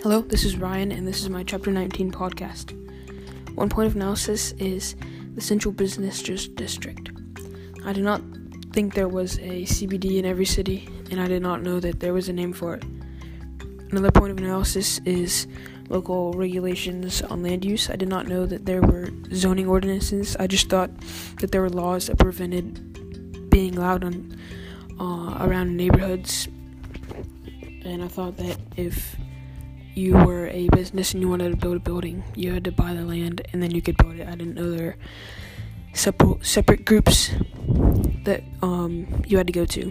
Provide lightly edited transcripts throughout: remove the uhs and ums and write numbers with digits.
Hello, this is Ryan, and this is my Chapter 19 podcast. One point of analysis is the Central Business District. I did not think there was a CBD in every city, and I did not know that there was a name for it. Another point of analysis is local regulations on land use. I did not know that there were zoning ordinances. I just thought that there were laws that prevented being loud around neighborhoods, and I thought that if you were a business and you wanted to build a building, you had to buy the land and then you could build it. I didn't know there were separate groups that you had to go to.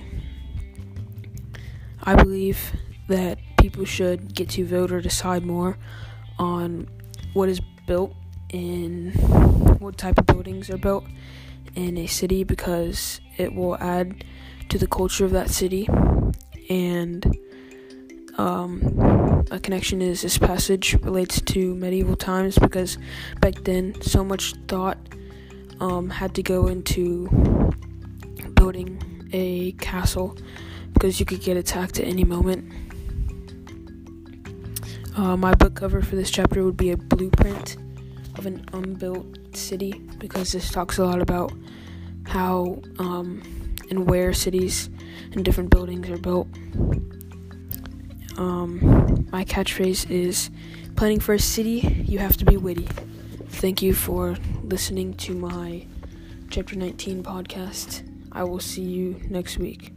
I believe that people should get to vote or decide more on what is built and what type of buildings are built in a city, because it will add to the culture of that city. And a connection is this passage relates to medieval times, because back then so much thought had to go into building a castle, because you could get attacked at any moment. My book cover for this chapter would be a blueprint of an unbuilt city, because this talks a lot about how and where cities and different buildings are built. My catchphrase is, planning for a city, you have to be witty. Thank you for listening to my Chapter 19 podcast. I will see you next week.